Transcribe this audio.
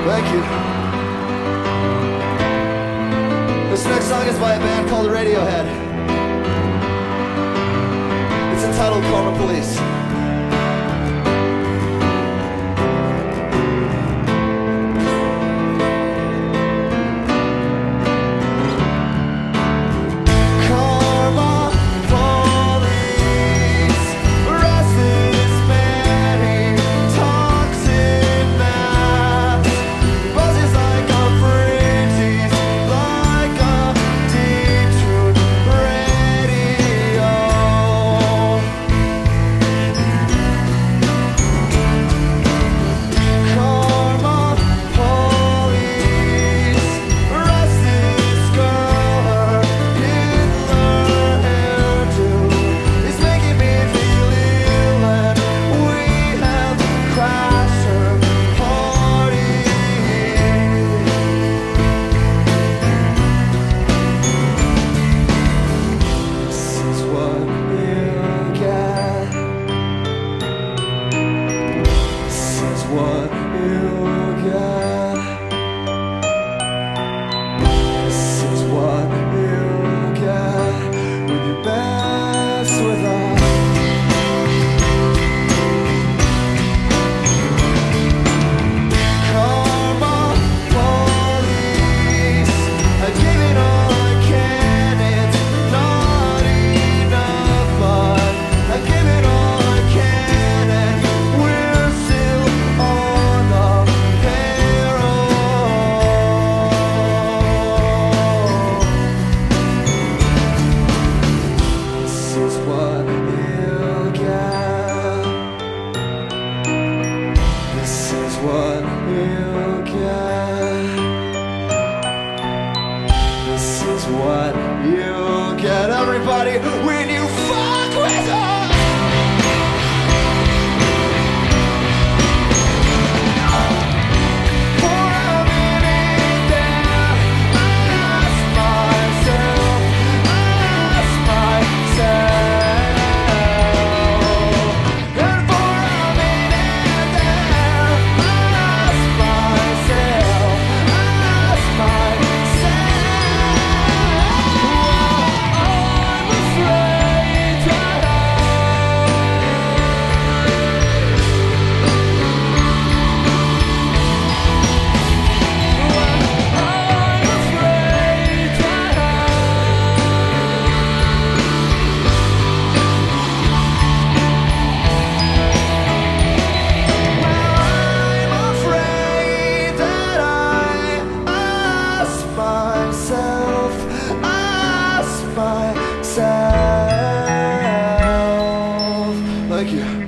Thank you. This next song is by a band called Radiohead. It's entitled Karma Police. What you get. This is what you get when you best with us. Karma police, I give it all I can. It's not enough, but I give it all I can, and we're still on the payroll. This is what you get. This is what you get. This is what you get, everybody, when you fuck with us. Thank you.